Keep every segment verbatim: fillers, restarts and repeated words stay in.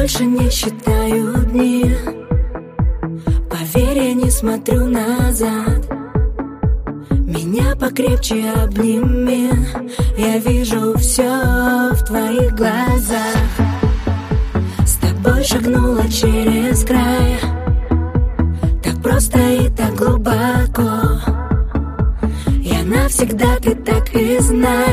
больше не считаю дни. Поверь, я не смотрю назад. Меня покрепче обними. Я вижу все в твоих глазах. С тобой шагнула через край. Так просто и так глубоко. Я навсегда, ты так и знай.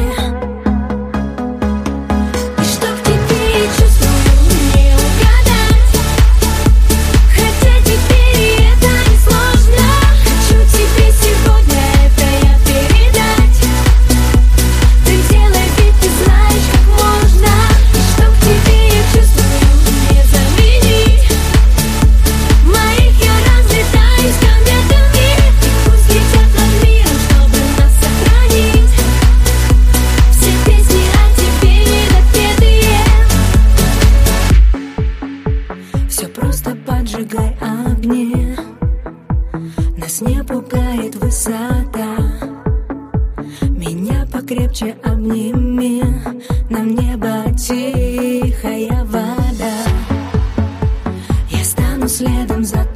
Поджигай огни. Нас не пугает высота. Меня покрепче обними. Нам небо тихая вода. Я стану следом за